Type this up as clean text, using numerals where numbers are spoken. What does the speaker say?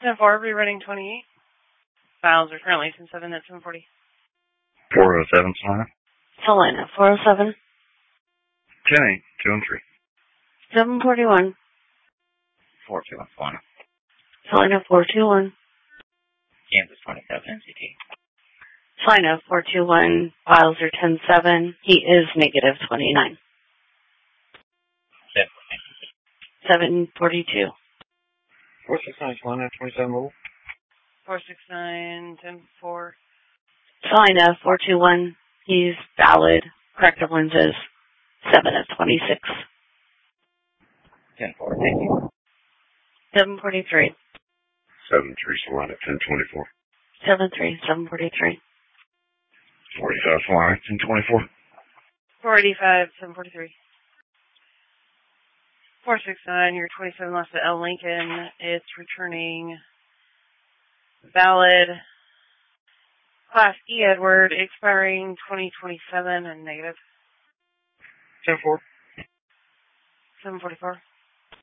10-4, rerunning 28. Files are currently 10-7 at 740. 407, Salina. Salina, 407. 10-8, 2 and 3. 741. 421, Salina. Salina, 421. Kansas 27, NCT. Salina, 421. Files are 10-7. He is negative 29. 742. 469, Salina, 27 mobile. 469, 10-4. Salina, 421. He's valid. Corrective lenses, 7 of 26. 10-4, thank you. 743. 7-3, Salina, 10-24. 7-3, 743. 45, Salina, 10-24. 485, 743. 469, your 27 lost to L. Lincoln. It's returning valid. Class E Edward, expiring 2027 and negative. 10-4. 744.